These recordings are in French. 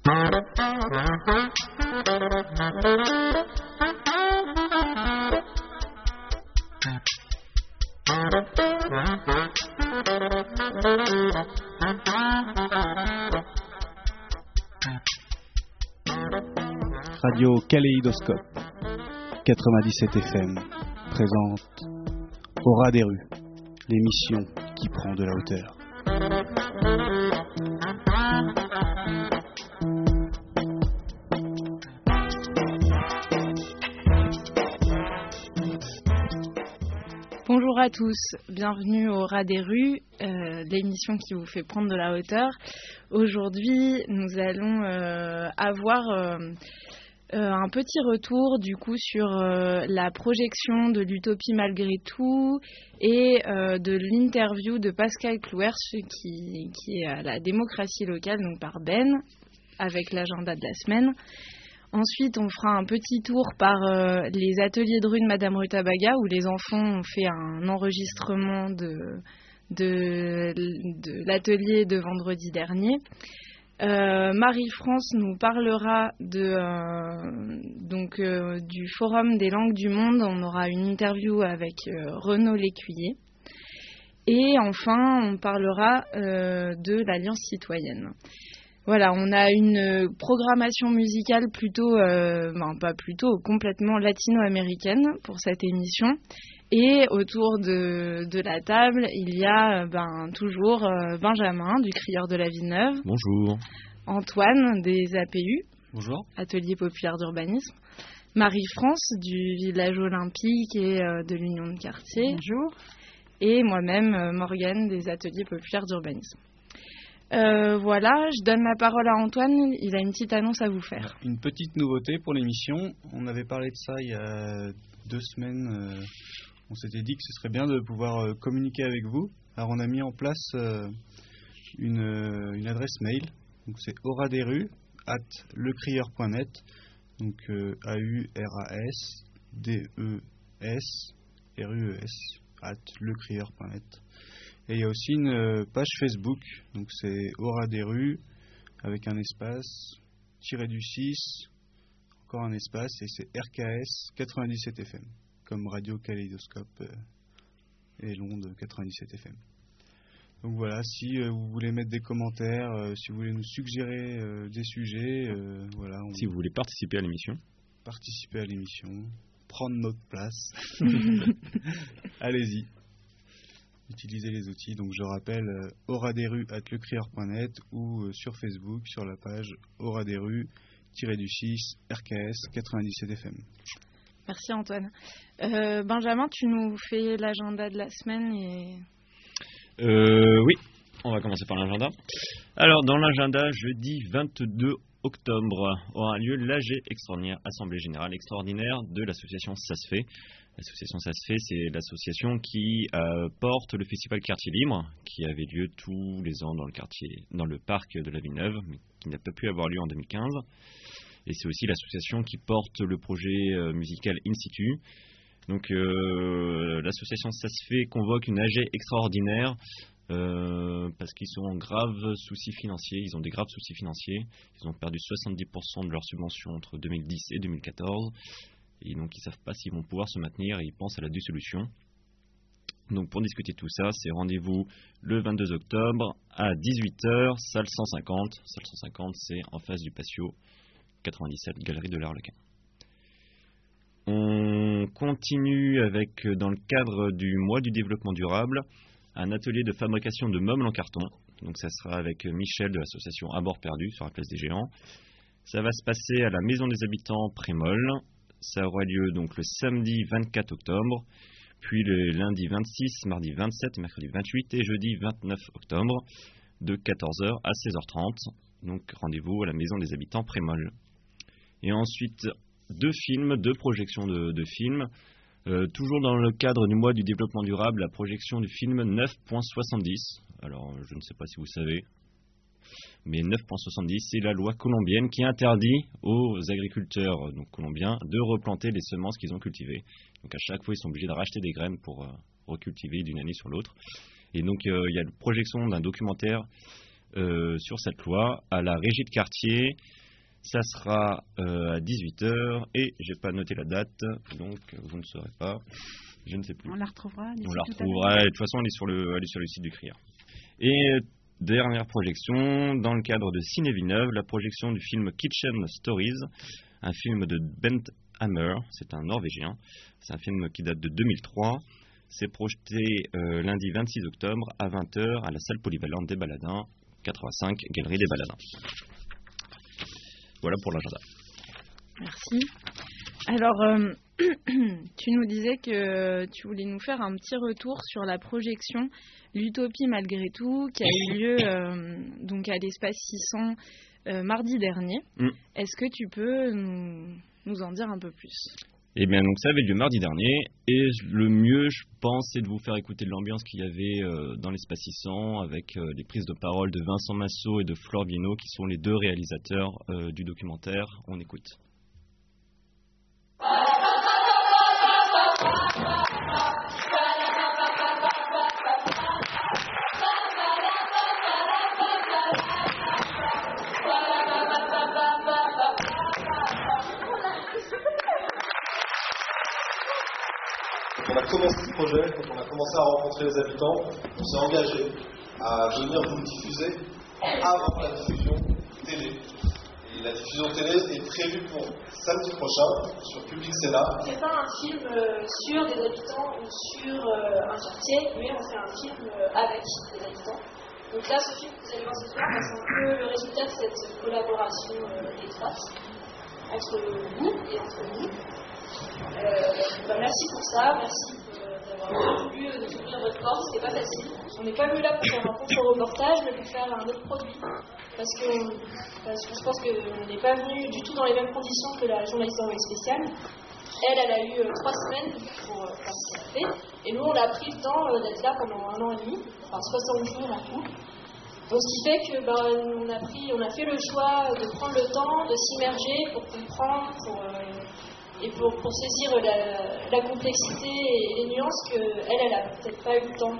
Radio Kaléidoscope 97 FM présente Au ras des rues, l'émission qui prend de la hauteur. Bonjour à tous, bienvenue au ras des rues, l'émission qui vous fait prendre de la hauteur. Aujourd'hui, nous allons avoir un petit retour du coup sur la projection de l'Utopie malgré tout et de l'interview de Pascal Clouers qui est à la démocratie locale, donc par Ben, avec l'agenda de la semaine. Ensuite, on fera un petit tour par les ateliers de rue de Madame Rutabaga où les enfants ont fait un enregistrement de l'atelier de vendredi dernier. Marie-France nous parlera du Forum des langues du monde. On aura une interview avec Renaud Lécuyer. Et enfin, on parlera de l'Alliance citoyenne. Voilà, on a une programmation musicale complètement latino-américaine pour cette émission. Et autour de la table, il y a toujours Benjamin du Crieur de la Villeneuve. Bonjour. Antoine des APU. Bonjour. Atelier populaire d'urbanisme. Marie-France du Village olympique et de l'Union de quartier. Bonjour. Et moi-même, Morgane des Ateliers populaires d'urbanisme. Voilà, je donne la parole à Antoine, il a une petite annonce à vous faire. Une petite nouveauté pour l'émission, on avait parlé de ça il y a 2 semaines, on s'était dit que ce serait bien de pouvoir communiquer avec vous. Alors on a mis en place une adresse mail, donc c'est auradesrues@lecrieur.net, donc AURASDESRUES@lecrieur.net. Et il y a aussi une page Facebook, donc c'est Aura des rues, avec un espace, _6, encore un espace, et c'est RKS 97 FM, comme Radio Kaléidoscope et l'onde 97 FM. Donc voilà, si vous voulez mettre des commentaires, si vous voulez nous suggérer des sujets, voilà. Si vous voulez participer à l'émission, prendre notre place, allez-y. Utilisez les outils, donc je rappelle auradesrues@lecrieur.net ou sur Facebook sur la page auradesrues-6 RKS 97 FM. Merci Antoine. Benjamin, tu nous fais l'agenda de la semaine Oui, on va commencer par l'agenda. Alors dans l'agenda, jeudi 22 octobre aura lieu l'AG extraordinaire, Assemblée Générale extraordinaire de l'association SASFE. L'association SASFE, c'est l'association qui porte le festival Quartier Libre, qui avait lieu tous les ans dans le parc de la Villeneuve, mais qui n'a pas pu avoir lieu en 2015. Et c'est aussi l'association qui porte le projet musical In Situ. Donc l'association SASFE convoque une AG extraordinaire parce qu'ils sont en grave soucis financiers. Ils ont des graves soucis financiers. Ils ont perdu 70% de leurs subventions entre 2010 et 2014. Et donc ils ne savent pas s'ils vont pouvoir se maintenir et ils pensent à la dissolution. Donc pour discuter de tout ça, c'est rendez-vous le 22 octobre à 18h, salle 150. Salle 150, c'est en face du patio 97, galerie de l'Arlequin. On continue avec, dans le cadre du mois du développement durable, un atelier de fabrication de meubles en carton. Donc ça sera avec Michel de l'association À bord perdu sur la place des Géants. Ça va se passer à la Maison des Habitants Prémol. Ça aura lieu donc le samedi 24 octobre, puis le lundi 26, mardi 27, mercredi 28 et jeudi 29 octobre, de 14h à 16h30. Donc rendez-vous à la Maison des Habitants Prémol. Et ensuite, 2 projections de films. Toujours dans le cadre du mois du développement durable, la projection du film 9.70. Alors, je ne sais pas si vous savez, mais 9.70, c'est la loi colombienne qui interdit aux agriculteurs colombiens de replanter les semences qu'ils ont cultivées. Donc à chaque fois, ils sont obligés de racheter des graines pour recultiver d'une année sur l'autre. Et donc, il y a la projection d'un documentaire sur cette loi à la régie de quartier. Ça sera à 18h et j'ai pas noté la date, donc vous ne saurez pas. Je ne sais plus. On la retrouvera. On la retrouvera. De toute façon, elle est sur le site du Crieur. Et dernière projection, dans le cadre de Ciné Villeneuve, la projection du film Kitchen Stories, un film de Bent Hammer, c'est un Norvégien. C'est un film qui date de 2003. C'est projeté lundi 26 octobre à 20h à la salle polyvalente des Baladins, 85, Galerie des Baladins. Voilà pour l'agenda. Merci. Alors, tu nous disais que tu voulais nous faire un petit retour sur la projection L'Utopie malgré tout, qui a eu lieu donc à l'espace 600 mardi dernier. Est-ce que tu peux nous en dire un peu plus ? Eh bien, donc ça avait lieu mardi dernier, et le mieux, je pense, c'est de vous faire écouter de l'ambiance qu'il y avait dans l'espace 600, avec les prises de parole de Vincent Massot et de Flore Bienot, qui sont les deux réalisateurs du documentaire. On écoute. Quand on a commencé ce projet, quand on a commencé à rencontrer les habitants, on s'est engagé à venir vous le diffuser avant la diffusion télé. Et la diffusion télé est prévue pour samedi prochain sur Public Sénat. C'est pas un film sur des habitants ou sur un quartier, mais on fait un film avec des habitants. Donc là, ce film que vous allez voir ce soir, c'est un peu le résultat de cette collaboration étroite entre vous et entre nous. Merci pour ça, merci d'avoir voulu nous ouvrir votre porte, c'était pas facile. On n'est pas venu là pour faire un contre-reportage, mais pour faire un autre produit. Parce que je pense qu'on n'est pas venu du tout dans les mêmes conditions que la journaliste d'envoyé spécial. Elle a eu 3 semaines pour faire ce qu'elle a fait. Et nous, on a pris le temps d'être là pendant 1 an et demi, enfin 60 jours en tout. Donc, ce qui fait que on a fait le choix de prendre le temps, de s'immerger pour comprendre, pour saisir la complexité et les nuances qu'elle n'a peut-être pas eu le temps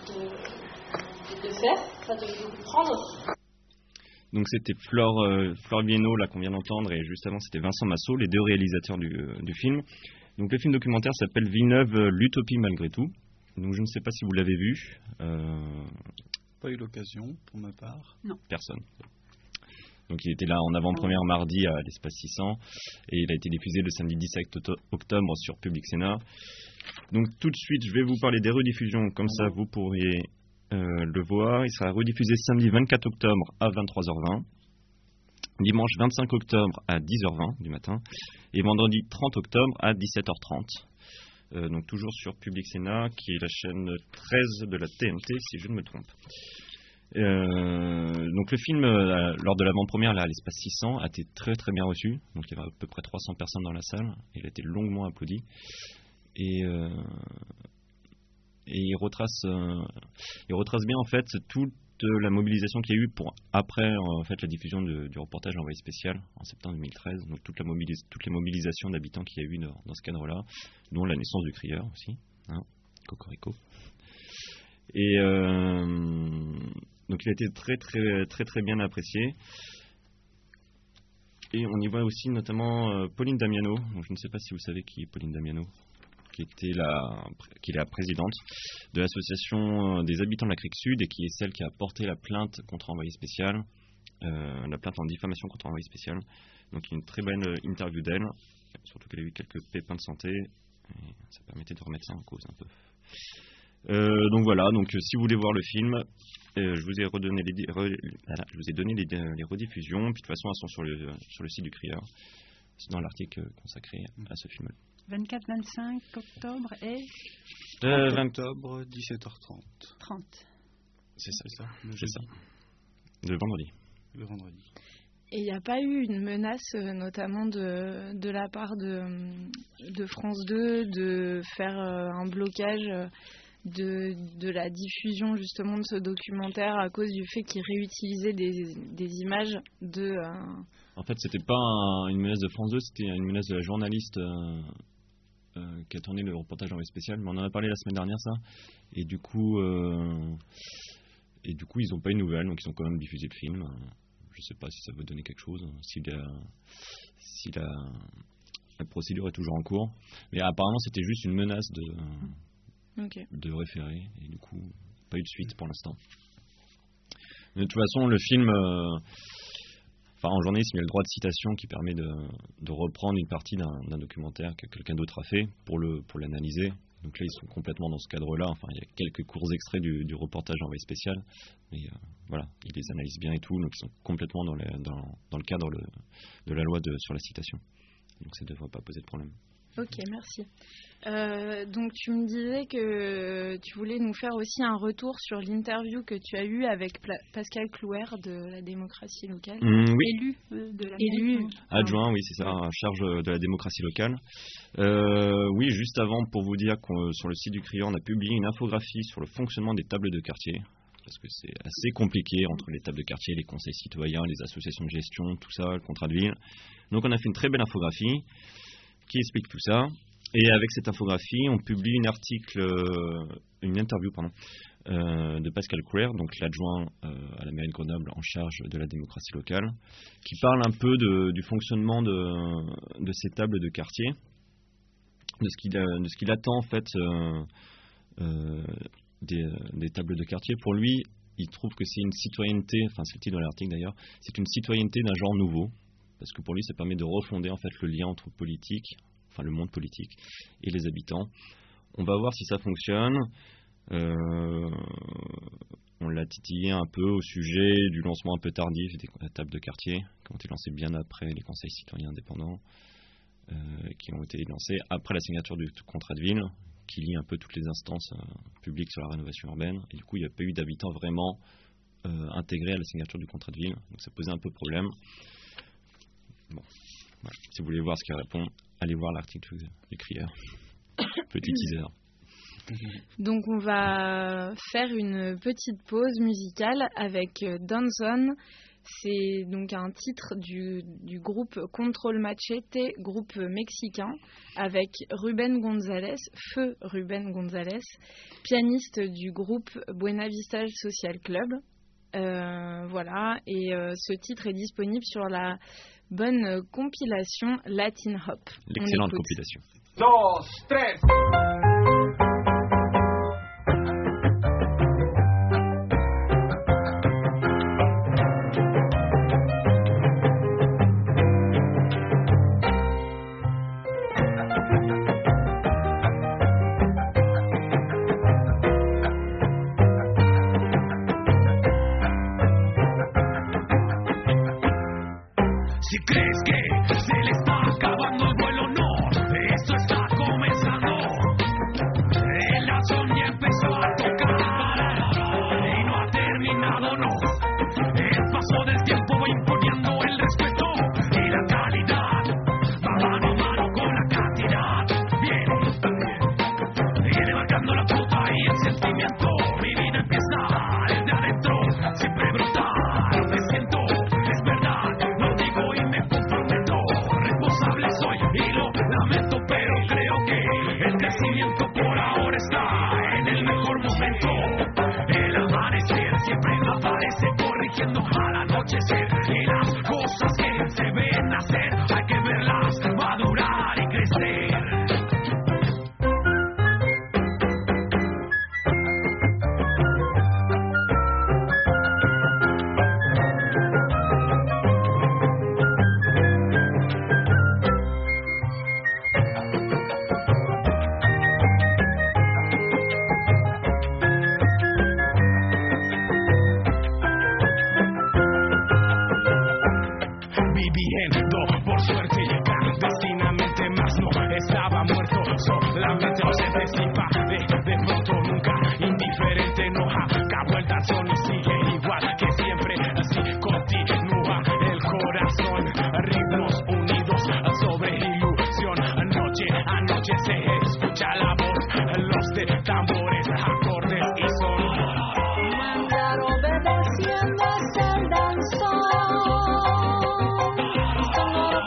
de faire, enfin de comprendre. Donc c'était Flore Bienot là qu'on vient d'entendre, et juste avant c'était Vincent Massot, les deux réalisateurs du film. Donc le film documentaire s'appelle Villeneuve, l'Utopie malgré tout. Donc je ne sais pas si vous l'avez vu. Pas eu l'occasion pour ma part. Non. Personne. Donc il était là en avant-première mardi à l'Espace 600 et il a été diffusé le samedi 17 octobre sur Public Sénat. Donc tout de suite je vais vous parler des rediffusions, comme ça vous pourriez le voir. Il sera rediffusé samedi 24 octobre à 23h20, dimanche 25 octobre à 10h20 du matin et vendredi 30 octobre à 17h30. Donc toujours sur Public Sénat, qui est la chaîne 13 de la TNT si je ne me trompe. Donc le film lors de l'avant-première là, à l'Espace 600 a été très très bien reçu. Donc il y avait à peu près 300 personnes dans la salle. Il a été longuement applaudi et il retrace bien en fait toute la mobilisation qu'il y a eu pour après en fait la diffusion du reportage envoyé spécial en septembre 2013. Donc toutes les mobilisations d'habitants qu'il y a eu dans ce cadre-là, dont la naissance du Crieur aussi, hein, Cocorico. Et donc il a été très très très très bien apprécié. Et on y voit aussi notamment Pauline Damiano. Donc, je ne sais pas si vous savez qui est Pauline Damiano, qui est la présidente de l'association des habitants de la Crique Sud et qui est celle qui a porté la plainte contre envoyé spécial, la plainte en diffamation contre envoyé spécial. Donc une très belle interview d'elle, surtout qu'elle a eu quelques pépins de santé et ça permettait de remettre ça en cause un peu. Donc voilà, donc si vous voulez voir le film, je vous ai donné les rediffusions, puis de toute façon elles sont sur le site du Crieur. C'est dans l'article consacré à ce film. 24-25 octobre et 30 octobre, 17h30. 30. C'est ça. C'est ça. Le vendredi. Le vendredi. Et il n'y a pas eu une menace, notamment de la part de France 2, de faire un blocage de la diffusion justement de ce documentaire à cause du fait qu'ils réutilisaient des images de... En fait, c'était pas une menace de France 2, c'était une menace de la journaliste qui a tourné le reportage envoyé spécial. Mais on en a parlé la semaine dernière, ça. Et du coup, Et du coup, ils n'ont pas eu de nouvelles, donc ils ont quand même diffusé le film. Je ne sais pas si ça veut donner quelque chose, si la procédure est toujours en cours. Mais apparemment, c'était juste une menace de référé, et du coup, pas eu de suite pour l'instant. De toute façon, le film... en journalisme, il y a le droit de citation qui permet de reprendre une partie d'un documentaire que quelqu'un d'autre a fait pour l'analyser. Donc là, ils sont complètement dans ce cadre-là. Enfin, il y a quelques courts extraits du reportage envoyé spécial. Mais voilà, ils les analysent bien et tout. Donc ils sont complètement dans le cadre de la loi sur la citation. Donc ça ne devrait pas poser de problème. Ok, merci. Donc tu me disais que tu voulais nous faire aussi un retour sur l'interview que tu as eue avec Pascal Clouer de la démocratie locale. Oui. Élu de la adjoint, oui, c'est ça, en charge de la démocratie locale. Oui, juste avant, pour vous dire que sur le site du CRIA, on a publié une infographie sur le fonctionnement des tables de quartier. Parce que c'est assez compliqué entre les tables de quartier, les conseils citoyens, les associations de gestion, tout ça, le contrat de ville. Donc on a fait une très belle infographie qui explique tout ça. Et avec cette infographie, on publie une interview de Pascal Clouer, donc l'adjoint à la mairie de Grenoble en charge de la démocratie locale, qui parle un peu du fonctionnement de ces tables de quartier, de ce qu'il attend en fait des tables de quartier. Pour lui, il trouve que c'est une citoyenneté, enfin c'est le titre de l'article d'ailleurs, c'est une citoyenneté d'un genre nouveau, parce que pour lui ça permet de refonder en fait le lien entre le monde politique et les habitants. On va voir si ça fonctionne. On l'a titillé un peu au sujet du lancement un peu tardif des tables de quartier, qui ont été lancées bien après les conseils citoyens indépendants, qui ont été lancés après la signature du contrat de ville, qui lie un peu toutes les instances publiques sur la rénovation urbaine. Et du coup, il n'y a pas eu d'habitants vraiment intégrés à la signature du contrat de ville. Donc ça posait un peu problème. Bon, voilà. Si vous voulez voir ce qu'il répond, allez voir l'article du CRIA. Petit teaser. Donc on va faire une petite pause musicale avec Danzón. C'est donc un titre du groupe Control Machete, groupe mexicain, avec Rubén González, feu Rubén González, pianiste du groupe Buena Vista Social Club. Voilà, et ce titre est disponible sur la bonne compilation Latin Hop. L'excellente compilation. 2, 3. Si crees que se le está acabando el vuelo, no, esto está comenzando. El azón ya empezó a tocar y no ha terminado, no. El paso del tiempo va imponiendo el respeto y la calidad va mano a mano con la cantidad. Viene marcando la pauta y el sentimiento. Mi vida empieza desde adentro, siempre brutal. Me siento, es verdad, lo digo y me comprometo. Responsable soy y lo lamento, pero creo que el crecimiento por ahora está en el mejor momento. El amanecer siempre aparece corrigiendo al anochecer. Y las cosas que se ven nacer hay que verlas madurar y crecer. Viviendo por suerte y clandestinamente, más no estaba muerto, solamente ausente sin de pronto nunca indiferente, no acabó el danzón y sigue igual que siempre, así continúa el corazón, ritmos unidos sobre ilusión, noche a noche se escucha la voz, los de tambores, acordes y son. Mandar obedeciendo es el danzón. Sonoro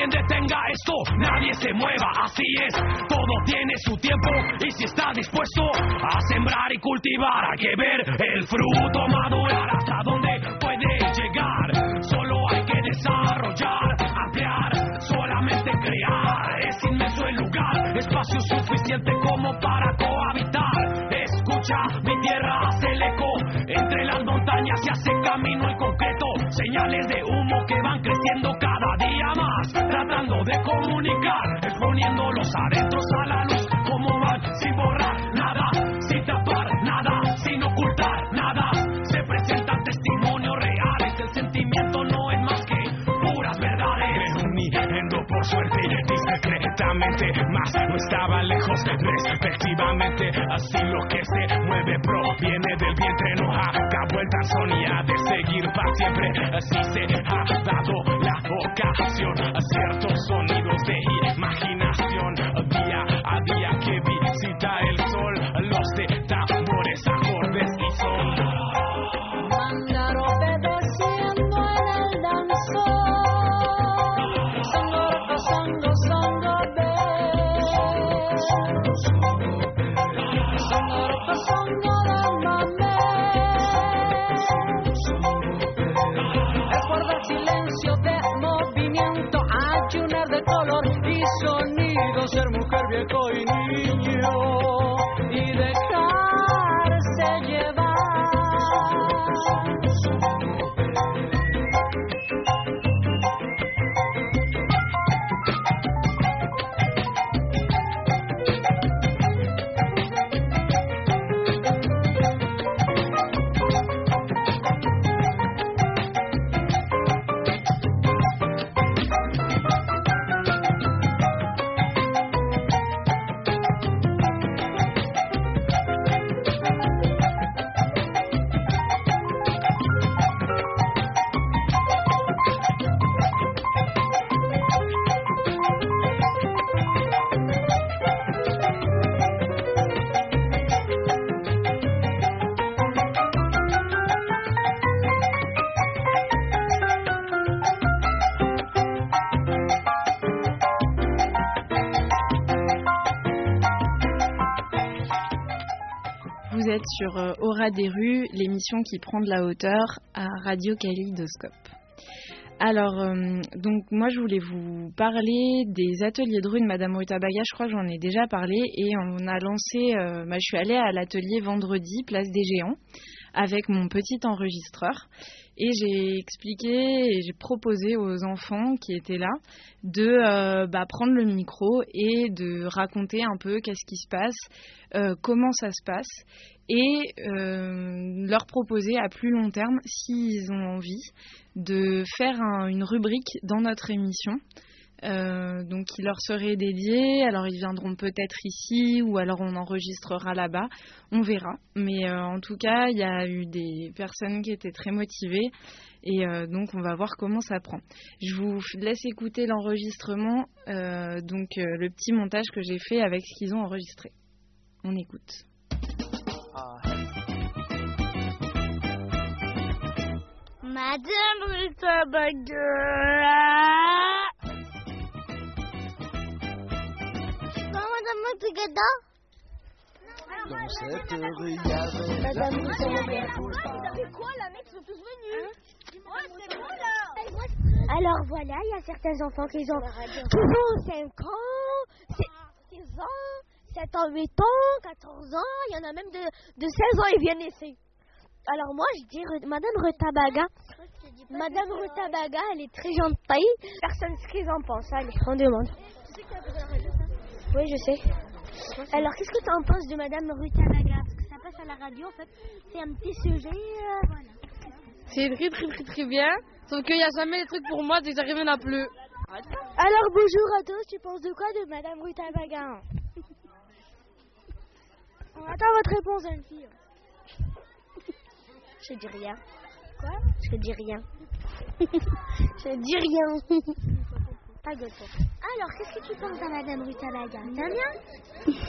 alguien detenga esto, nadie se mueva, así es, todo tiene su tiempo y si está dispuesto a sembrar y cultivar, hay que ver el fruto madurar hasta dónde puede llegar, solo hay que desarrollar, ampliar, solamente crear, es inmenso el lugar, espacio suficiente como para cohabitar, escucha, mi tierra hace el eco, entre las montañas se hace camino el concreto, señales de humo que van creciendo cada día más, tratando de comunicar, exponiendo los adentros a la luz, como van, sin borrar nada, sin tapar nada, sin ocultar nada, se presentan testimonios reales, el sentimiento no es más que puras verdades, reuniendo por suerte discretamente, más no estaba lejos respectivamente, así lo que se mueve proviene del vientre, no acabó el danzón y ha de seguir para siempre, así se ha dado la ocasión a ciertos sonidos de imaginación, día a día que visita el sol, los de tambores, acordes y son. Andar obedeciendo en el danzón, songo, songo, songo del mamé. Recuerda el silencio de movimiento, ayunar de color y sonido, ser mujer, viejo y niño y dejarse llevar. Vous êtes sur Aura des rues, l'émission qui prend de la hauteur à Radio Kaléidoscope. Alors, donc moi je voulais vous parler des ateliers de rue de Madame Rutabaga, je crois que j'en ai déjà parlé, et on a lancé, je suis allée à l'atelier vendredi, place des Géants, avec mon petit enregistreur, et j'ai expliqué et j'ai proposé aux enfants qui étaient là de prendre le micro et de raconter un peu qu'est-ce qui se passe, comment ça se passe, et leur proposer à plus long terme, s'ils ont envie, de faire une rubrique dans notre émission, donc qui leur serait dédiée. Alors ils viendront peut-être ici ou alors on enregistrera là-bas, on verra, mais en tout cas il y a eu des personnes qui étaient très motivées et donc on va voir comment ça prend. Je vous laisse écouter l'enregistrement, donc le petit montage que j'ai fait avec ce qu'ils ont enregistré. On écoute. Madame Rutabaga, Madame Rutabaga. Dans cette rue, il y avait Madame Rutabaga. C'est quoi là, mec, ils sont tous venus. Ouais, c'est moi là. Alors voilà, il y a certains enfants qui ont toujours 5 ans, 6 ans, 7 ans, 8 ans, 14 ans, il y en a même de 16 ans, ils viennent ici. Alors moi, je dis Madame Rutabaga. Madame Rutabaga, elle est très gentille. Personne ne sait ce qu'ils en pensent. Allez, on demande. Tu sais que tu as besoin de la radio, ça ? Oui, je sais. Alors, qu'est-ce que tu en penses de Madame Rutabaga ? Parce que ça passe à la radio, en fait. C'est un petit sujet. Voilà. C'est très bien. Sauf qu'il n'y a jamais des trucs pour moi, dès que j'arrive, il n'y en a plus. Alors, bonjour à tous. Tu penses de quoi de Madame Rutabaga ? On attend votre réponse, jeune fille. Je dis rien. Quoi ? Je dis rien. Je dis rien. Ta gueule, toi. Alors, qu'est-ce que tu penses de Madame Rutabaga ? T'aimes bien ?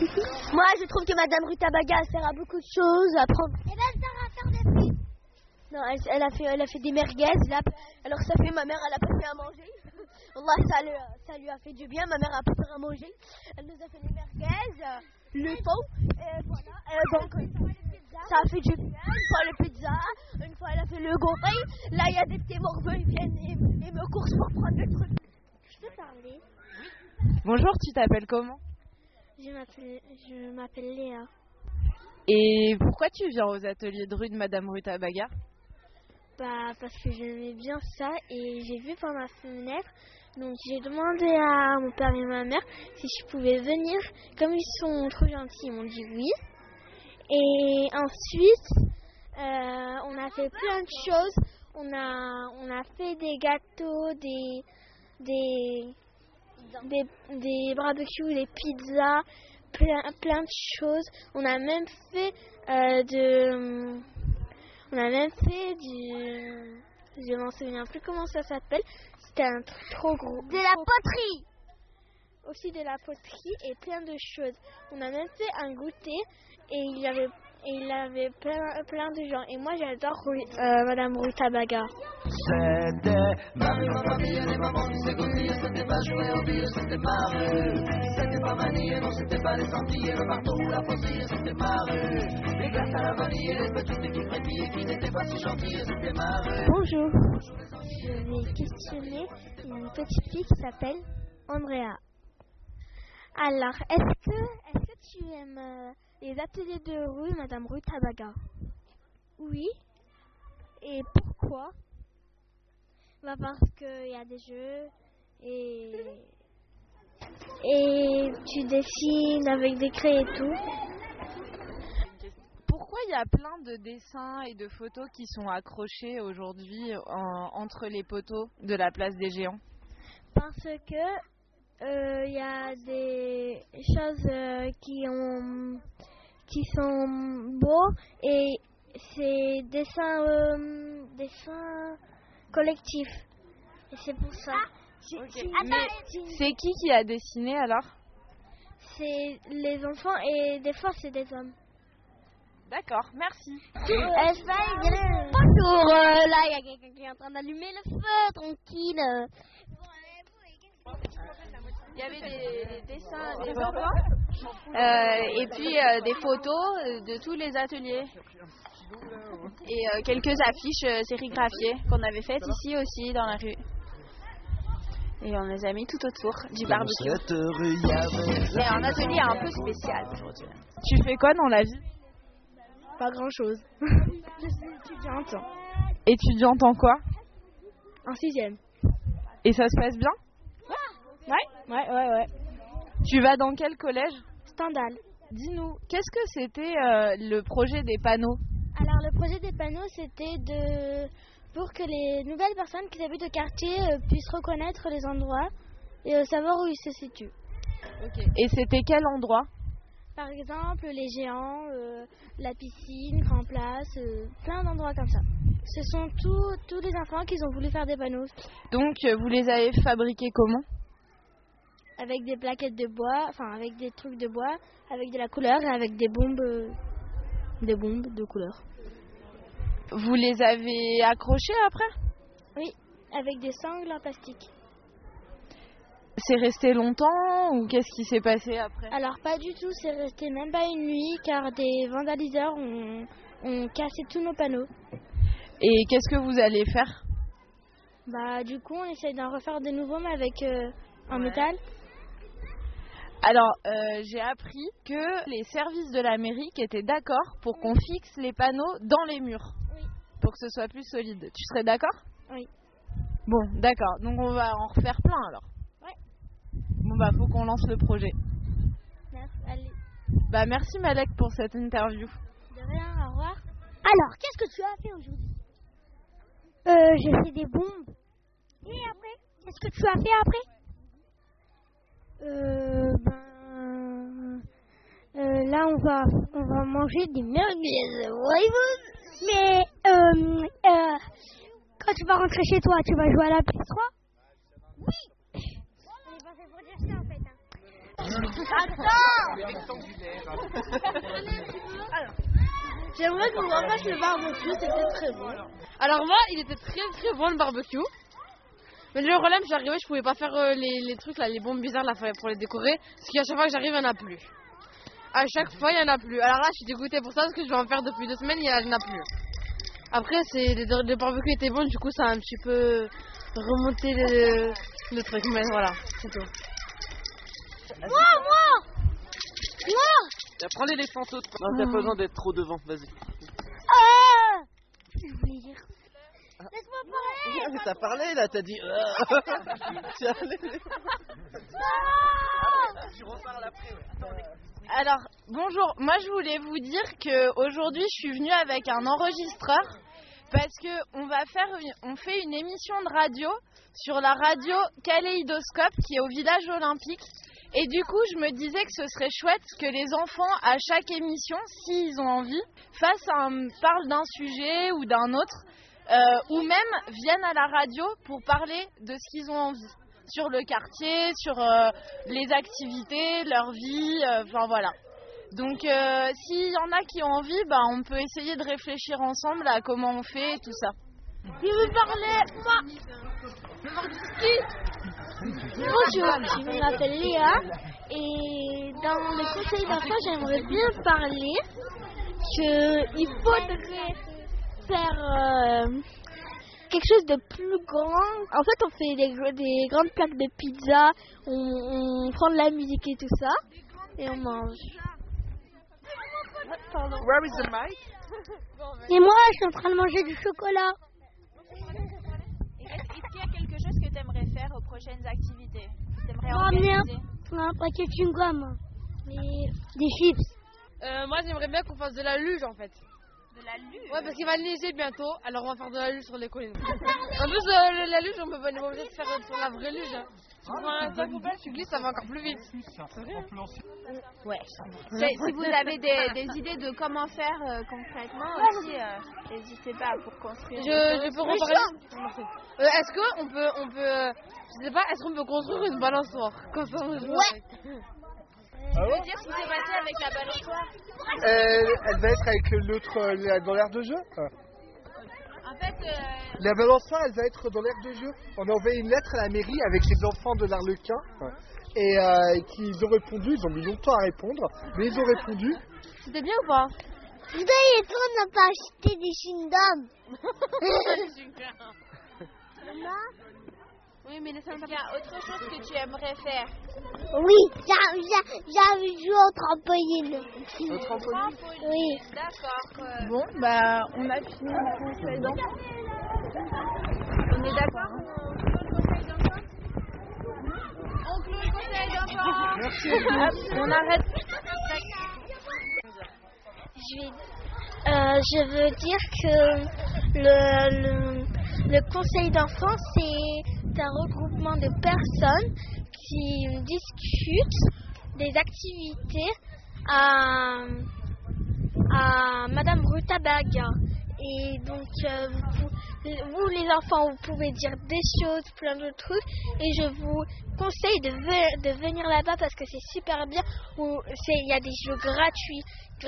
Moi, je trouve que Madame Rutabaga sert à beaucoup de choses, à prendre... Eh ben, elle sert à faire des films. Non, elle a fait des merguez, là, alors ça fait ma mère, elle a pas fait à manger. Wallah, ça lui a fait du bien, ma mère a pas fait à manger. Elle nous a fait des merguez, le pot, et voilà. Donc, ça a fait du bien, une fois le pizza, une fois elle a fait le gorille. Là, il y a des petits morveux, ils viennent et me coursent pour prendre le truc. Je peux parler? Bonjour, tu t'appelles comment? Je m'appelle Léa. Et pourquoi tu viens aux ateliers de rue de Madame Rutabaga? Bah, parce que j'aimais bien ça et j'ai vu par ma fenêtre. Donc j'ai demandé à mon père et ma mère si je pouvais venir. Comme ils sont trop gentils, ils m'ont dit oui. Et ensuite, on a fait plein de choses. On a fait des gâteaux, des barbecues, des pizzas, plein de choses. On a même fait je m'en souviens plus comment ça s'appelle. C'était un truc trop gros. De la poterie. Aussi de la poterie et plein de choses. On a même fait un goûter et il y avait plein de gens. Et moi j'adore Madame Rutabaga. C'était Marie, ma famille, les mamans qui s'égosillent. C'était pas jouer au billes, c'était ma rue. C'était pas manier, non, c'était pas les Antilles. Le marteau ou la faucille, c'était ma rue. Les glaces à la vanille, les petites qui frétillaient, qui n'étaient pas si gentilles, c'était ma rue. Bonjour, je vais questionner une petite fille qui s'appelle Andrea. Alors, est-ce que tu aimes les ateliers de rue Madame Rutabaga? Oui. Et pourquoi? Bah parce qu'il y a des jeux et tu dessines avec des crayons et tout. Pourquoi il y a plein de dessins et de photos qui sont accrochés aujourd'hui entre les poteaux de la place des Géants? Parce que il y a des choses qui sont beaux et c'est dessins collectifs. Et c'est pour ça. Okay. Mais c'est qui a dessiné alors? C'est les enfants et des fois c'est des hommes. D'accord, merci. Bonjour, là il y a quelqu'un qui est en train d'allumer le feu, tranquille. Il y avait des dessins des enfants et puis des photos de tous les ateliers et quelques affiches sérigraphiées qu'on avait faites ici aussi dans la rue. Et on les a mis tout autour du barbecue. C'est un atelier un peu spécial aujourd'hui. Tu fais quoi dans la vie? Pas grand chose. Je suis étudiante. Étudiante en quoi? En 6e. Et ça se passe bien? Ouais. Tu vas dans quel collège? Stendhal. Dis-nous, qu'est-ce que c'était le projet des panneaux? Alors le projet des panneaux c'était pour que les nouvelles personnes qui habitent au quartier puissent reconnaître les endroits et savoir où ils se situent. Okay. Et c'était quel endroit? Par exemple les Géants, la piscine, Grand Place, plein d'endroits comme ça. Ce sont tous les enfants qui ont voulu faire des panneaux. Donc vous les avez fabriqués comment? Avec des plaquettes de bois, enfin avec des trucs de bois, avec de la couleur et avec des bombes de couleur. Vous les avez accrochés après? Oui, avec des sangles en plastique. C'est resté longtemps ou qu'est-ce qui s'est passé après? Alors pas du tout, c'est resté même pas une nuit car des vandaliseurs ont cassé tous nos panneaux. Et qu'est-ce que vous allez faire? Bah du coup on essaye d'en refaire de nouveaux mais avec en métal. Alors, j'ai appris que les services de la mairie étaient d'accord pour qu'on fixe les panneaux dans les murs. Oui. Pour que ce soit plus solide. Tu serais d'accord? Oui. Bon, d'accord. Donc on va en refaire plein alors. Ouais. Bon bah faut qu'on lance le projet. Merci, allez. Bah merci Malek pour cette interview. De rien, au revoir. Alors, qu'est-ce que tu as fait aujourd'hui? J'ai fait des bombes. Et après? Qu'est-ce que tu as fait après? Là on va manger des merguez. Mais quand tu vas rentrer chez toi, tu vas jouer à la PS3? Oui. On est passé pour dire ça en fait. Attends. Alors. J'aimerais qu'on refasse le barbecue, c'était très bon. Alors moi, il était très très bon le barbecue. Mais le problème, je suis arrivée, je pouvais pas faire les trucs là, les bombes bizarres là pour les décorer, parce qu'à chaque fois que j'arrive, il n'y en a plus. À chaque fois, il n'y en a plus. Alors là, je suis dégoûtée pour ça, parce que je vais en faire depuis 2 semaines, il n'y en a plus. Après, le barbecue était bon, du coup, ça a un petit peu remonté le truc, mais voilà, c'est tout. Moi Prends l'éléphant saute. Non, t'as pas besoin d'être trop devant, vas-y. Je voulais dire. Laisse-moi parler. Mais t'as parlé là, t'as dit. Tiens, tu reparles après, ouais. Alors, bonjour, moi je voulais vous dire qu'aujourd'hui je suis venue avec un enregistreur parce qu'on fait une émission de radio sur la radio Kaléidoscope qui est au village olympique. Et du coup, je me disais que ce serait chouette que les enfants, à chaque émission, s'ils ont envie, parlent d'un sujet ou d'un autre, ou même viennent à la radio pour parler de ce qu'ils ont envie. Sur le quartier, sur les activités, leur vie, enfin voilà. Donc, s'il y en a qui ont envie, on peut essayer de réfléchir ensemble à comment on fait et tout ça. Tu veux parler, moi? Bonjour, je m'appelle Léa et dans le conseil d'enfants, j'aimerais bien parler qu'il faudrait faire quelque chose de plus grand. En fait, on fait des grandes plaques de pizza, on prend de la musique et tout ça et on mange. Pardon. Where is the mic? Et moi, je suis en train de manger du chocolat. Est-ce qu'il y a quelque chose que tu aimerais faire aux prochaines activités? T'aimerais Ramener organiser un paquet de chewing-gum et des chips. Moi, j'aimerais bien qu'on fasse de la luge en fait. De la luge? Ouais, parce qu'il va neiger bientôt, alors on va faire de la luge sur les collines. En plus, la luge, on peut pas être obligé de faire sur la vraie luge. Hein. Tu prends un sac poubelle, tu glisses, ça va encore plus vite. C'est vrai, hein. Ouais. Si vous avez des idées de comment faire concrètement aussi, n'hésitez pas pour construire. Je peux reparler. Est-ce qu'on peut, je sais pas, est-ce qu'on peut construire une balançoire comme ça on joue avec. Tu veux dire ce qui s'est passé avec la balançoire? Elle va être avec l'autre dans l'aire de jeu. En fait, la balançoire, elle va être dans l'aire de jeu. On a envoyé une lettre à la mairie avec les enfants de l'Arlequin et qu'ils ont répondu. Ils ont mis longtemps à répondre, mais ils ont répondu. C'était bien ou pas? Putain, et toi, on n'a pas acheté des chewing-gums. Oui, mais est-ce qu'il y a autre chose que tu aimerais faire? Oui, j'avais joué au trampoline. Au trampoline? Oui. D'accord. Bon, on a fini le conseil d'enfants. On est d'accord? On clôt le conseil d'enfants. Merci. Hop, on arrête. Je veux dire que le conseil d'enfants, c'est un regroupement de personnes qui discutent des activités à Madame Rutabaga. Et donc, vous les enfants, vous pouvez dire des choses, plein de trucs. Et je vous conseille de venir là-bas parce que c'est super bien. Il y a des jeux gratuits.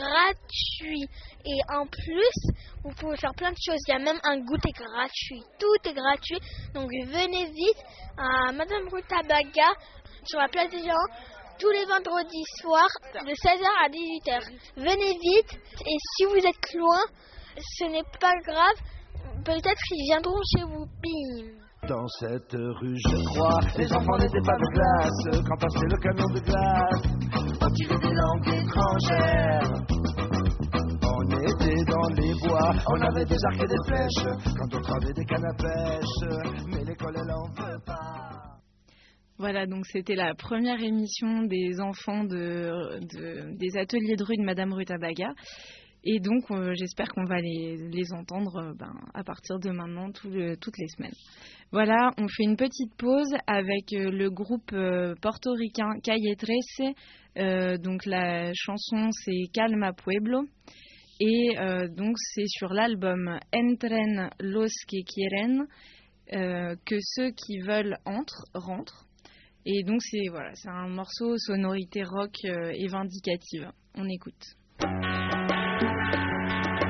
Et en plus, vous pouvez faire plein de choses. Il y a même un goûter gratuit. Tout est gratuit. Donc, venez vite à Madame Rutabaga sur la place des Géants tous les vendredis soirs de 16h à 18h. Venez vite. Et si vous êtes loin, ce n'est pas grave, peut-être qu'ils viendront chez vous. Bim. Dans cette rue, je crois, les enfants n'étaient pas de glace. Quand passait le camion de glace, on tirait des langues étrangères. On était dans les bois, on avait des arcs et des flèches. Quand on avait des cannes à pêche, mais l'école elle en veut pas. Voilà, donc c'était la première émission des enfants des ateliers de rue de Madame Rutabaga. Et donc, j'espère qu'on va les entendre à partir de maintenant, toutes les semaines. Voilà, on fait une petite pause avec le groupe portoricain Calle 13. Donc, la chanson, c'est Calma Pueblo. Et donc, c'est sur l'album Entren los que quieren, que ceux qui veulent rentrent. Et donc, c'est un morceau sonorité rock et vindicative. On écoute.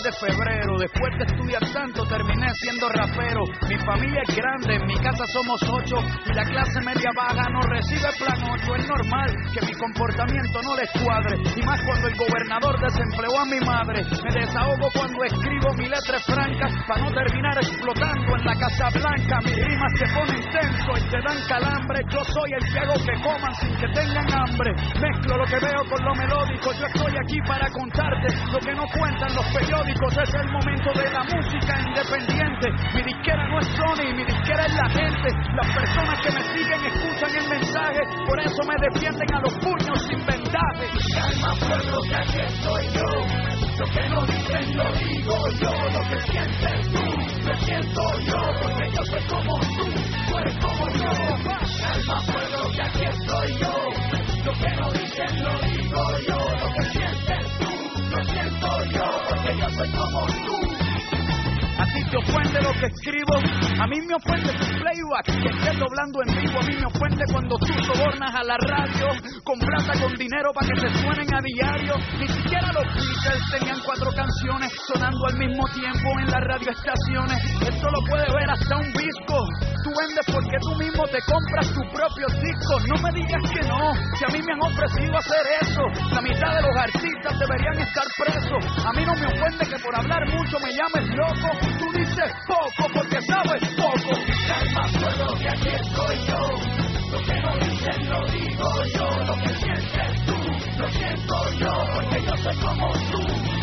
de febrero. Después de estudiar tanto terminé siendo rapero. Mi familia es grande, en mi casa somos 8 y la clase media baja no recibe plan 8. Es normal que mi comportamiento no les cuadre, y más cuando el gobernador desempleó a mi madre. Me desahogo cuando escribo mi letra franca, para no terminar explotando en la Casa Blanca. Mis rimas se ponen tenso y te dan calambre. Yo soy el que hago que coman sin que tengan hambre. Mezclo lo que veo con lo melódico. Yo estoy aquí para contarte lo que no cuentan los periódicos. Es el momento de la música independiente. Mi disquera no es Sony, mi disquera es la gente. Las personas que me siguen escuchan el mensaje, por eso me defienden a los puños sin vendaje. Calma pueblo, que aquí estoy yo. Lo que no dicen lo digo yo. Lo que sientes tú, lo siento yo. Porque yo soy como tú eres como yo. Calma pueblo, que aquí estoy yo. Lo que no dicen lo digo yo. Lo que sientes tú, lo siento yo. Porque yo soy como tú. A ti te ofende lo que escribo, a mí me ofende tu playback, que estés doblando en vivo. A mí me ofende cuando tú sobornas a la radio con plata, con dinero para que te suenen a diario. Ni siquiera los Beatles tenían 4 canciones sonando al mismo tiempo en las radioestaciones. Esto lo puede ver hasta un disco. Tú vendes porque tú mismo te compras tus propios discos. No me digas que no, si a mí me han ofrecido hacer eso. La mitad de los artistas deberían estar presos. A mí no me ofende que por hablar mucho me llames loco. Tú dices poco porque sabes poco. Calma pueblo, que aquí estoy yo. Lo que no dicen lo digo yo. Lo que sientes tú, lo siento yo. Porque yo soy como tú.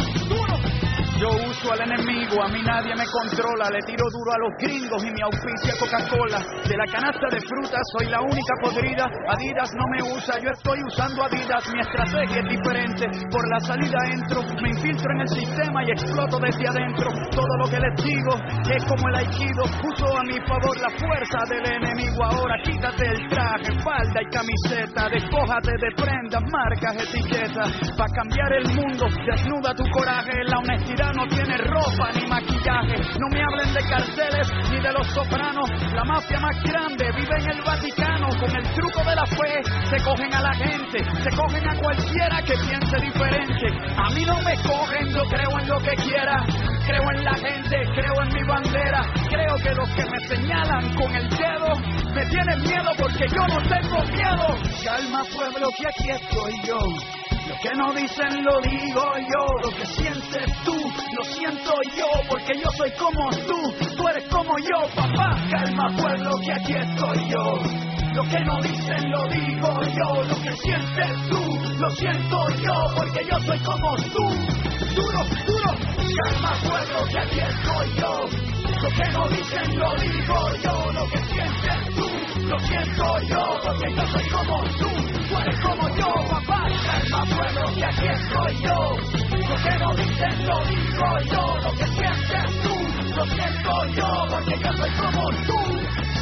Yo uso al enemigo, a mí nadie me controla. Le tiro duro a los gringos y mi auspicia Coca-Cola. De la canasta de frutas soy la única podrida. Adidas no me usa, yo estoy usando Adidas. Mi estrategia es diferente, por la salida entro. Me infiltro en el sistema y exploto desde adentro. Todo lo que les digo es como el aikido. Uso a mi favor la fuerza del enemigo. Ahora quítate el traje, falda y camiseta. Despójate de prendas, marcas, etiquetas. Pa' cambiar el mundo, desnuda tu coraje. La honestidad no tiene ropa ni maquillaje. No me hablen de carteles ni de los sopranos. La mafia más grande vive en el Vaticano. Con el truco de la fe se cogen a la gente, se cogen a cualquiera que piense diferente. A mí no me cogen, yo creo en lo que quiera. Creo en la gente, creo en mi bandera. Creo que los que me señalan con el dedo me tienen miedo porque yo no tengo miedo. Calma pueblo, que aquí estoy yo. Lo que no dicen lo digo yo. Lo que sientes tú, lo siento yo. Porque yo soy como tú eres como yo, papá. Calma pueblo, que aquí estoy yo. Lo que no dicen lo digo yo. Lo que sientes tú, lo siento yo. Porque yo soy como tú. Duro, duro. Calma pueblo, que aquí estoy yo. Lo que no dicen lo digo yo. Lo que sientes tú, lo siento yo. Porque yo soy como tú eres como yo, papá. Calma pueblo, que aquí estoy yo. Lo que no dicen lo digo yo. Lo que sientes tú, lo siento yo. Porque yo soy como tú.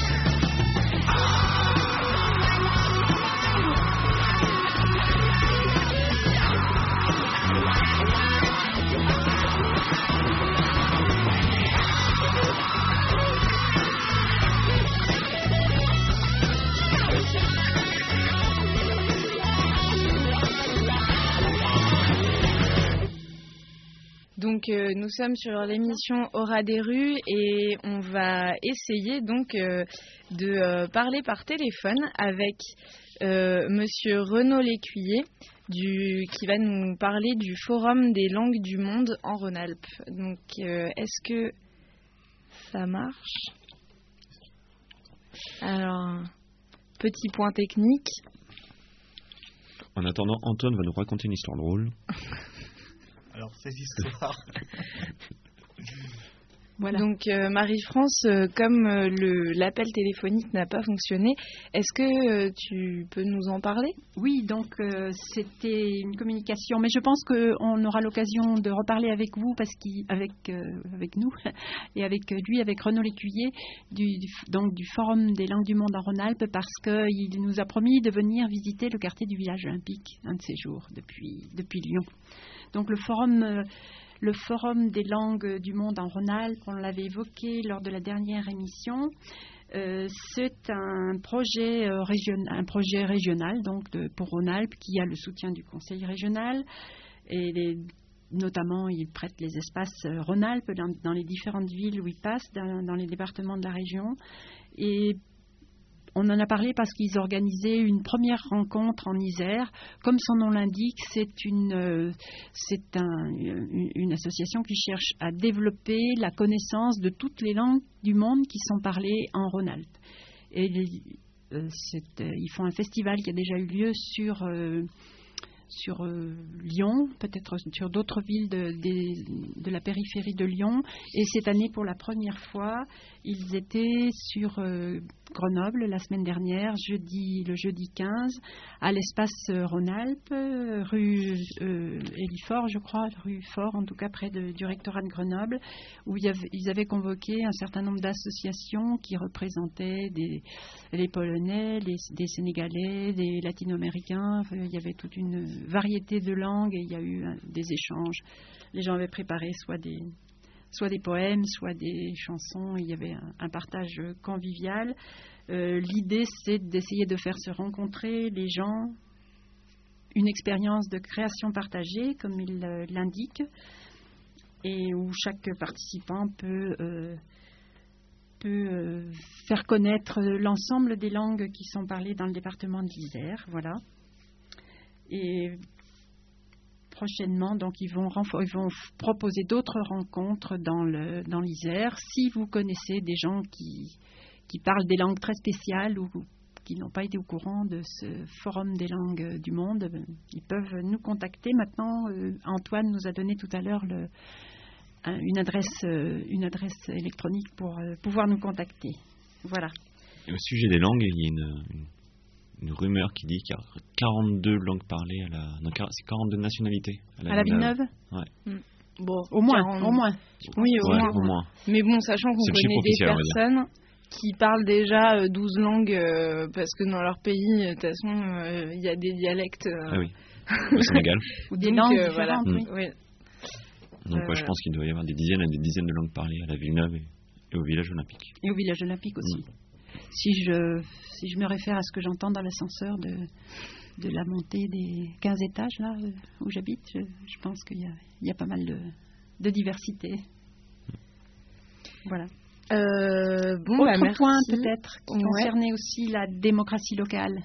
Donc nous sommes sur l'émission Aura des rues et on va essayer donc de parler par téléphone avec Monsieur Renaud Lécuyer qui va nous parler du Forum des langues du monde en Rhône-Alpes. Donc est-ce que ça marche? Alors, petit point technique. En attendant, Antoine va nous raconter une histoire drôle. Alors, c'est l'histoire. Voilà. Donc, Marie-France, comme l'appel téléphonique n'a pas fonctionné, est-ce que tu peux nous en parler? Oui, donc c'était une communication, mais je pense qu'on aura l'occasion de reparler avec vous, avec nous, et avec lui, avec Renaud Lécuyer, du Forum des langues du monde en Rhône-Alpes, parce qu'il nous a promis de venir visiter le quartier du village olympique un de ces jours, depuis Lyon. Donc le Forum des langues du monde en Rhône-Alpes, on l'avait évoqué lors de la dernière émission. C'est un projet régional donc pour Rhône-Alpes qui a le soutien du Conseil régional et notamment, il prête les espaces Rhône-Alpes dans les différentes villes où il passe, dans les départements de la région. Et on en a parlé parce qu'ils organisaient une première rencontre en Isère. Comme son nom l'indique, c'est une association qui cherche à développer la connaissance de toutes les langues du monde qui sont parlées en Rhône-Alpes. Et ils font un festival qui a déjà eu lieu sur Lyon, peut-être sur d'autres villes de la périphérie de Lyon. Et cette année, pour la première fois, ils étaient sur Grenoble la semaine dernière, le jeudi 15, à l'espace Rhône-Alpes, rue Élifort, je crois, rue Fort, en tout cas près du rectorat de Grenoble, où ils avaient convoqué un certain nombre d'associations qui représentaient les Polonais, des Sénégalais, des Latino-Américains. Il y avait toute une variété de langues et il y a eu des échanges. Les gens avaient préparé soit des poèmes, soit des chansons. Il y avait un partage convivial. L'idée, c'est d'essayer de faire se rencontrer les gens, une expérience de création partagée, comme il l'indique, et où chaque participant peut faire connaître l'ensemble des langues qui sont parlées dans le département de l'Isère. Voilà. Et prochainement, donc, ils vont proposer d'autres rencontres dans l'Isère. Si vous connaissez des gens qui parlent des langues très spéciales ou qui n'ont pas été au courant de ce forum des langues du monde, ils peuvent nous contacter. Maintenant, Antoine nous a donné tout à l'heure une adresse électronique pour pouvoir nous contacter. Voilà. Et au sujet des langues, il y a une rumeur qui dit qu'il y a 42 langues parlées c'est 42 nationalités. À la Villeneuve. Ouais. Bon, au moins. Oui, au moins. Mais bon, sachant qu'on connaît des personnes qui parlent déjà 12 langues, parce que dans leur pays, de toute façon, il y a des dialectes. Ah oui. Au Sénégal. Ou des langues différentes, oui. Donc, je pense qu'il doit y avoir des dizaines et des dizaines de langues parlées à la Villeneuve et au village olympique. Et au village olympique aussi. Si je me réfère à ce que j'entends dans l'ascenseur de la montée des 15 étages là où j'habite, je pense qu'il y a pas mal de diversité. Voilà. Autre point peut-être qui concernait aussi la démocratie locale.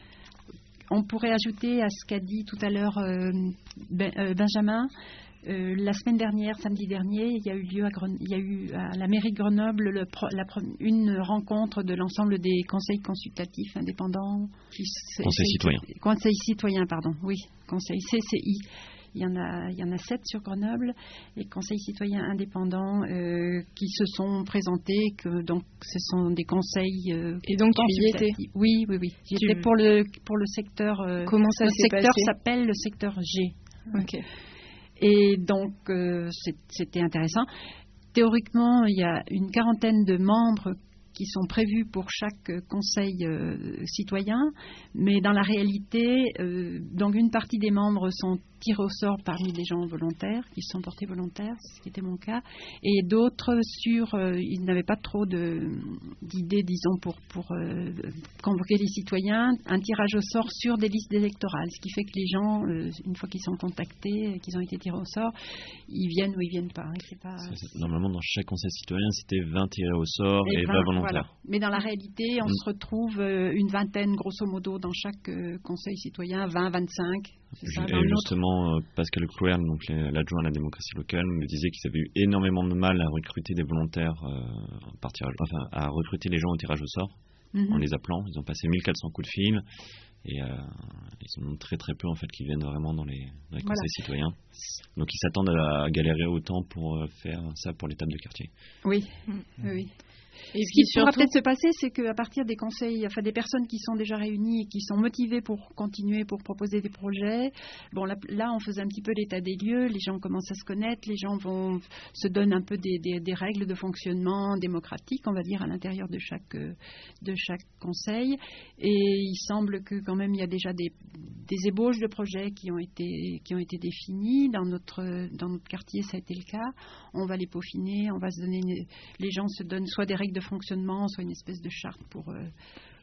On pourrait ajouter à ce qu'a dit tout à l'heure Benjamin. La semaine dernière, samedi dernier, il y a eu à la mairie de Grenoble une rencontre de l'ensemble des conseils consultatifs indépendants. Conseils citoyens, pardon. Oui, conseils CCI. Il y en a 7 sur Grenoble, les conseils citoyens indépendants qui se sont présentés. Donc, ce sont des conseils. Et donc, tu y étais ? Oui. J'étais pour le secteur. Comment ça s'est passé ? Le secteur s'appelle le secteur G. Ok. Et donc, c'était intéressant. Théoriquement, il y a une quarantaine de membres qui sont prévus pour chaque conseil citoyen, mais dans la réalité, donc une partie des membres sont tirés au sort parmi des gens volontaires, qui se sont portés volontaires, ce qui était mon cas, et d'autres ils n'avaient pas trop d'idées, disons, pour convoquer les citoyens, un tirage au sort sur des listes électorales, ce qui fait que les gens, une fois qu'ils sont contactés, qu'ils ont été tirés au sort, ils viennent ou ils viennent pas. Normalement, dans chaque conseil citoyen, c'était 20 tirés au sort et 20 volontaires. Voilà. Mais dans la réalité, on se retrouve une vingtaine, grosso modo, dans chaque conseil citoyen, 20, 25. Et justement, Pascal Clouer, donc l'adjoint à la démocratie locale, me disait qu'ils avaient eu énormément de mal à recruter des volontaires, à recruter les gens au tirage au sort, en les appelant. Ils ont passé 1400 coups de fil et ils ont très très peu en fait qui viennent vraiment dans les conseils citoyens. Donc ils s'attendent à galérer autant pour faire ça pour les tables de quartier. Oui. Et ce qui pourra peut-être se passer, c'est qu'à partir des conseils, des personnes qui sont déjà réunies et qui sont motivées pour continuer, pour proposer des projets, bon, là on faisait un petit peu l'état des lieux, les gens commencent à se connaître, les gens se donnent un peu des règles de fonctionnement démocratique, on va dire, à l'intérieur de chaque conseil. Et il semble que quand même il y a déjà des ébauches de projets qui ont été définis. Dans notre quartier, ça a été le cas. On va les peaufiner, les gens se donnent soit des règles de fonctionnement, soit une espèce de charte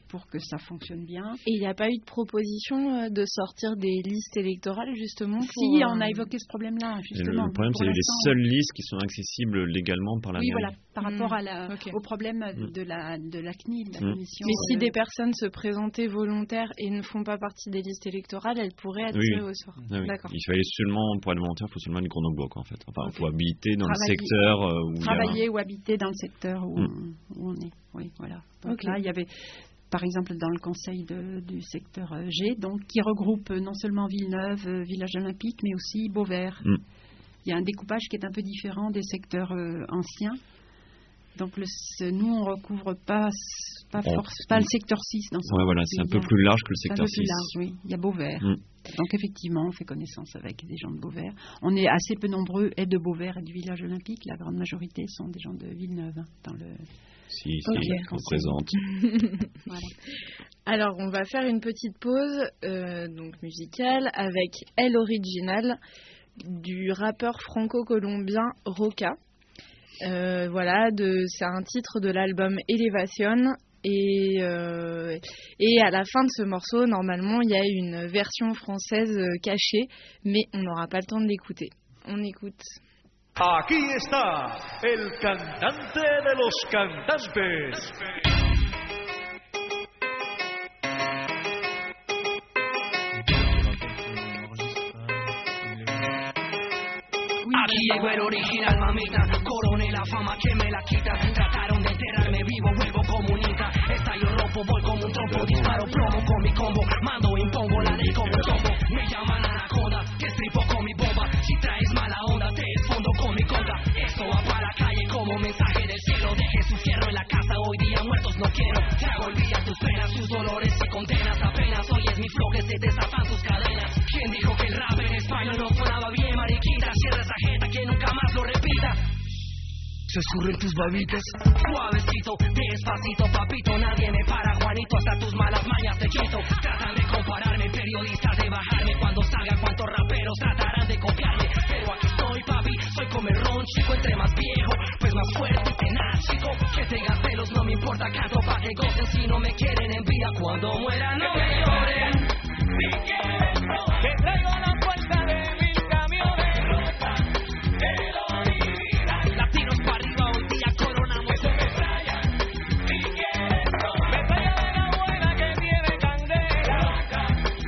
pour que ça fonctionne bien. Et il n'y a pas eu de proposition de sortir des listes électorales, justement pour, Si, on a évoqué ce problème-là, justement. Le problème, c'est les seules listes qui sont accessibles légalement par la mairie. Oui, voilà, par rapport au problème de la CNIL, la commission. Mais si des personnes se présentaient volontaires et ne font pas partie des listes électorales, elles pourraient être tirées au sort. Oui. D'accord. Il fallait seulement, pour être volontaire, il faut seulement être Grenoble, quoi, en fait. Enfin, il faut habiter dans le secteur où travailler ou habiter dans le secteur où on est. Oui, voilà. Donc là, il y avait... Par exemple, dans le conseil du secteur G, donc, qui regroupe non seulement Villeneuve, Village Olympique, mais aussi Beauvert. Il y a un découpage qui est un peu différent des secteurs anciens. Donc, nous, on ne recouvre pas le secteur 6 dans ce Ouais, voilà, c'est un peu plus large que le secteur 6. C'est un peu plus large, oui. Il y a Beauvert. Donc, effectivement, on fait connaissance avec des gens de Beauvert. On est assez peu nombreux, et de Beauvert et du Village Olympique. La grande majorité sont des gens de Villeneuve, dans le... Si, on présente. Voilà. Alors, on va faire une petite pause donc musicale avec El Original du rappeur franco-colombien Roca. Voilà, c'est un titre de l'album Elevation. Et à la fin de ce morceau, normalement, il y a une version française cachée, mais on n'aura pas le temps de l'écouter. On écoute. Aquí está el cantante de los cantantes. Aquí llegó el original, mamita. Coroné la fama que me la quita. Trataron de enterrarme vivo, vuelvo comunica. Esta yo rompo, voy como un trompo. Disparo plomo con mi combo. Mando, impongo la ley como un tombo. Me llaman Anaconda, que estripo con mi bomba. Si traes mala onda, te escondo con mi conga. Esto va para la calle como mensaje del cielo. Deje su fierro en la casa, hoy día muertos no quiero. Trago olvida tus penas, sus dolores y condenas. Apenas oyes mi flow que se desatan sus cadenas. ¿Quién dijo que el rap en español no sonaba bien, mariquita? Cierra esa jeta que nunca más lo repita. Susurren tus babitas, suavecito, despacito, papito. Nadie me para, Juanito, hasta tus malas mañas te quito. Tratan de compararme, periodistas de bajarme. Cuando salga, cuántos raperos tratarán de copiarme. Pero aquí estoy, papi, soy como el ron, chico. Entre más viejo, pues más fuerte y tenaz, chico. Que tengas pelos, no me importa, canto pa' que gocen. Si no me quieren en vida, cuando muera no me lloren. Si quieren, no. Que traigo la puerta de mi camión de ropa. El original. Latinos para arriba, hoy día coronamos. Eso me traya. Si quieren, no. Me traya de la buena que tiene candela. Roca.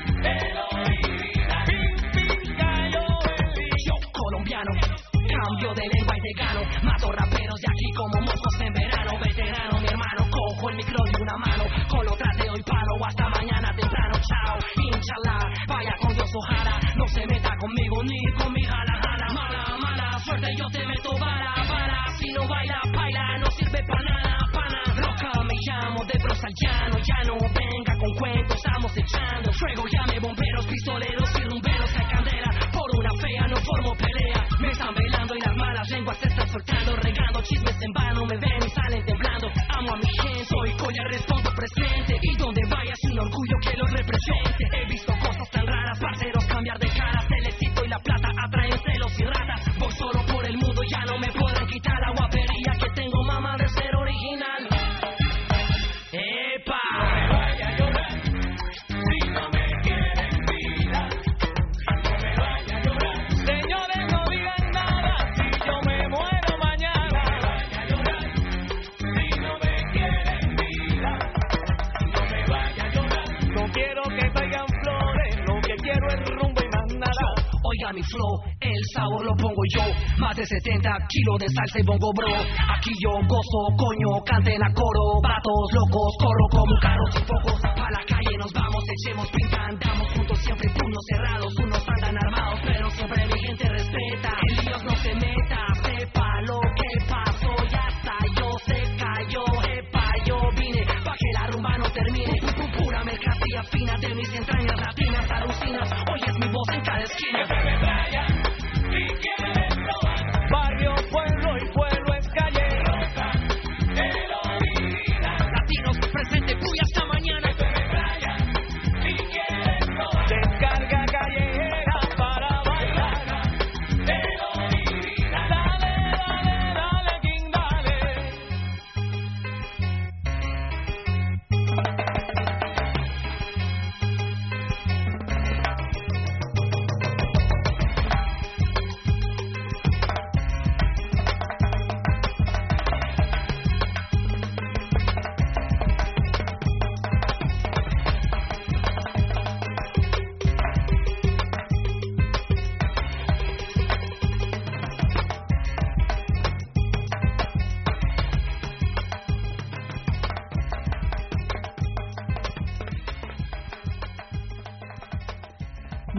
El original. Pim, pim, cayó el yo colombiano. Cambio de lengua y te gano. Mato raperos de aquí como moscos en verano. Veterano, mi hermano, cojo el micro de una mano. Con lo tras de hoy paro hasta mañana temprano. Chao, inchalá, vaya con Dios ojalá. No se meta conmigo ni con mi jala, jala. Mala, mala suerte, yo te meto vara, vara. Si no baila, baila, no sirve pa' nada, pana. Roca me llamo, de bros al llano. Ya no venga con cuentos, estamos echando. Fuego, llame bomberos, pistoleros y rumberos. Hay candela, por una fea no formo pelea. Me están velando y las malas lenguas se están soltando. Regando chismes en vano, me ven y salen temblando. Amo a mi gente, soy colla, respondo presente. Y donde vaya sin orgullo que los represente. He visto cosas tan raras, parceros cambiar de cara. Telecito y la plata atraen celos y ratas. Voy solo por el mundo, ya no me podrán quitar la guapería que tengo, mamá, de ser original. ¡Epa! No me vaya a llorar si no me quieren vida. No me vaya a llorar. Señores, no digan nada si yo me muero mañana. No me vaya a llorar si no me quieren vida. No me vaya a llorar. No quiero que traigan flores, lo que quiero es rumbo y más nada. Oiga mi flow, el sabor lo pongo yo. Más de 70 kilos de salsa y bongo, bro. Aquí yo gozo, coño, canten a coro. Vatos locos, corro como un carro sin focos. Pa' la calle nos vamos, echemos pinta. Andamos juntos siempre, turnos cerrados. Unos andan armados, pero siempre mi gente respeta. En líos no se meta, sepa lo que pasó. Ya está, yo se cayó, epa, yo vine pa' que la rumba no termine. Pura mercancía fina de mis entrañas latinas, alucinas. Oyes mi voz en cada esquina. Barrio, pueblo y pueblo es calle. Roca, el original. Latinos presente, fui hasta mañana. Descarga callejera pa'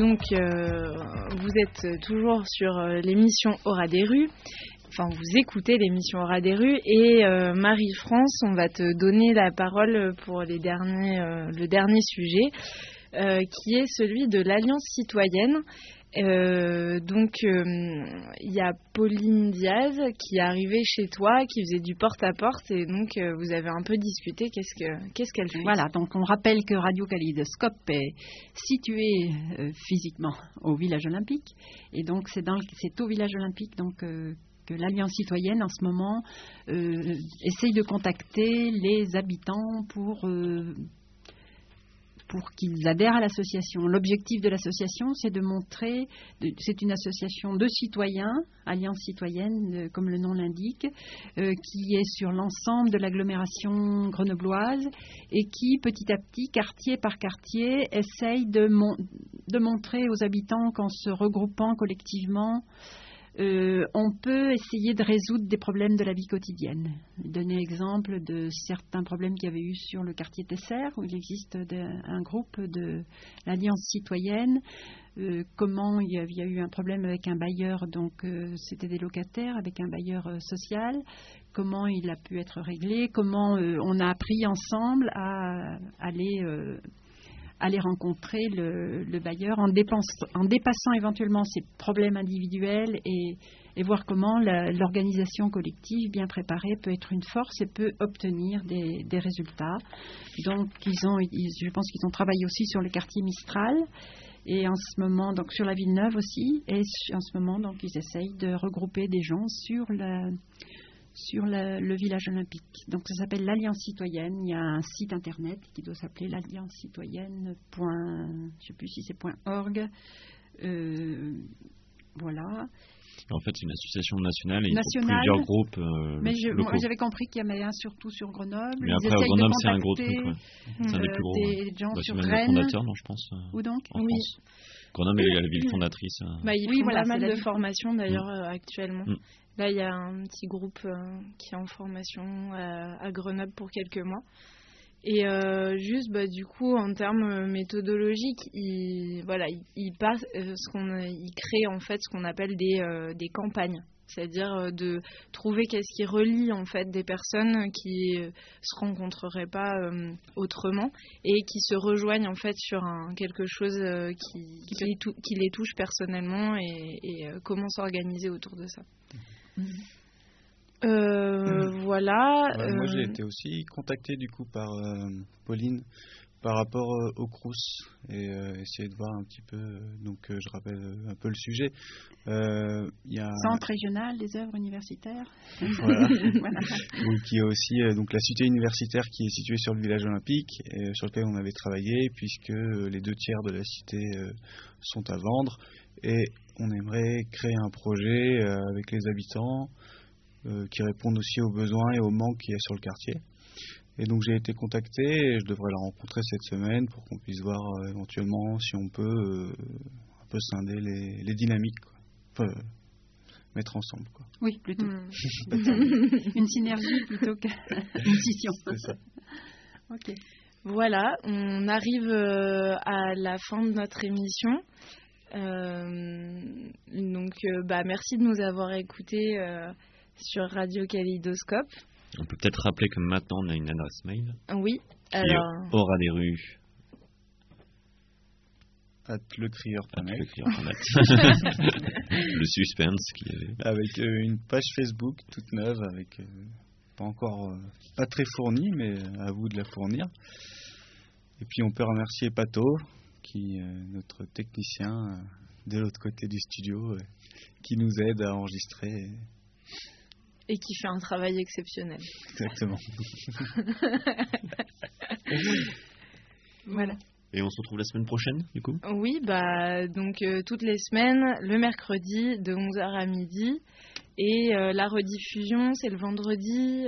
Donc, vous êtes toujours sur l'émission Aura des rues. Enfin, vous écoutez l'émission Aura des rues. Et Marie-France, on va te donner la parole pour le dernier sujet, qui est celui de l'Alliance citoyenne. Donc, il y a Pauline Diaz qui est arrivée chez toi, qui faisait du porte-à-porte, et donc vous avez un peu discuté. Qu'est-ce qu'elle fait? Voilà, donc on rappelle que Radio Kaléidoscope est situé physiquement au village olympique, et donc c'est au village olympique donc que l'Alliance citoyenne en ce moment essaye de contacter les habitants pour qu'ils adhèrent à l'association. L'objectif de l'association, c'est de montrer, c'est une association de citoyens, Alliance citoyenne, comme le nom l'indique, qui est sur l'ensemble de l'agglomération grenobloise et qui, petit à petit, quartier par quartier, essaye de montrer aux habitants qu'en se regroupant collectivement, on peut essayer de résoudre des problèmes de la vie quotidienne. Donner exemple de certains problèmes qu'il y avait eu sur le quartier Tesser, où il existe un groupe de l'Alliance citoyenne. Comment il y a eu un problème avec un bailleur, donc c'était des locataires, avec un bailleur social. Comment il a pu être réglé. Comment on a appris ensemble à aller rencontrer le bailleur en dépassant éventuellement ses problèmes individuels et voir comment l'organisation collective bien préparée peut être une force et peut obtenir des résultats. Donc je pense qu'ils ont travaillé aussi sur le quartier Mistral et en ce moment donc sur la Villeneuve aussi, et en ce moment donc ils essayent de regrouper des gens sur le village olympique. Donc ça s'appelle l'Alliance citoyenne. Il y a un site internet qui doit s'appeler l'alliancecitoyenne. Je sais plus si c'est .org. Voilà. En fait, c'est une association nationale et il y a plusieurs groupes locaux. Moi, j'avais compris qu'il y en avait un surtout sur Grenoble. Mais après, Grenoble, c'est un gros truc. Ouais. C'est un des plus gros. Des gens sur c'est même Rennes. le fondateur, non, je pense. Où donc en France. Grenoble est la ville fondatrice. Ils font pas mal de formations d'ailleurs actuellement. Là, il y a un petit groupe qui est en formation à Grenoble pour quelques mois. Et juste, du coup, en termes méthodologiques, il crée en fait ce qu'on appelle des campagnes. C'est-à-dire de trouver qu'est-ce qui relie en fait des personnes qui se rencontreraient pas autrement et qui se rejoignent en fait sur quelque chose qui les touche personnellement et comment s'organiser autour de ça. Voilà. Moi, j'ai été aussi contacté du coup par Pauline par rapport au Crous et essayer de voir un petit peu. Donc, je rappelle un peu le sujet. Il y a Centre régional des œuvres universitaires. Voilà. Voilà. Qui est aussi donc la cité universitaire qui est située sur le village olympique et sur lequel on avait travaillé puisque les 2/3 de la cité sont à vendre et on aimerait créer un projet avec les habitants qui répondent aussi aux besoins et aux manques qu'il y a sur le quartier. Et donc j'ai été contacté et je devrais la rencontrer cette semaine pour qu'on puisse voir éventuellement si on peut un peu scinder les dynamiques, quoi. Enfin, mettre ensemble, quoi. Oui, plutôt. Une synergie plutôt qu'une scission. C'est ça. Ok. Voilà, on arrive à la fin de notre émission. Donc, merci de nous avoir écoutés sur Radio Kaléidoscope. On peut peut-être rappeler que maintenant on a une adresse mail. Oui, alors. Aura des rues. @lecrieur.net. Le suspense qui avait. Avec une page Facebook toute neuve, avec pas très fournie, mais à vous de la fournir. Et puis on peut remercier Pato, qui est notre technicien de l'autre côté du studio, qui nous aide à enregistrer. Et qui fait un travail exceptionnel. Exactement. Voilà. Et on se retrouve la semaine prochaine, du coup ? Oui, donc toutes les semaines, le mercredi de 11h à midi. Et la rediffusion, c'est le vendredi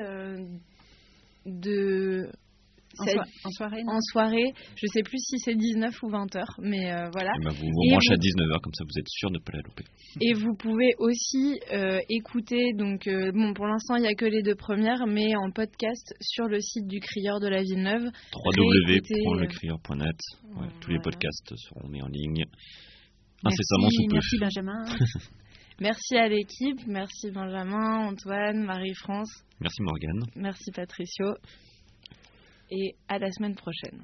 en soirée, non ? En soirée, je ne sais plus si c'est 19 ou 20h, mais voilà. Vous branchez à 19h, comme ça vous êtes sûr de ne pas la louper. Et vous pouvez aussi écouter, donc pour l'instant il n'y a que les 2 premières, mais en podcast sur le site du Crieur de la Villeneuve. www.lecrieur.net. Tous les podcasts seront mis en ligne. incessamment sous peu. Merci Benjamin. Merci à l'équipe, merci Benjamin, Antoine, Marie-France. Merci Morgane. Merci Patricio. Et à la semaine prochaine.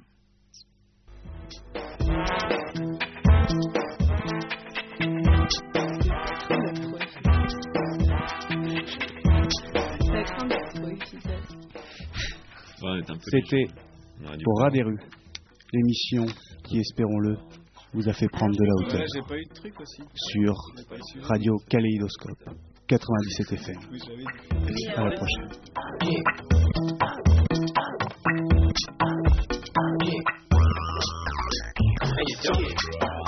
C'était Aura des rues, l'émission qui, espérons-le, vous a fait prendre de la hauteur. J'ai pas eu de truc aussi. Sur Radio Kaléidoscope 97 FM. À la prochaine. Hey,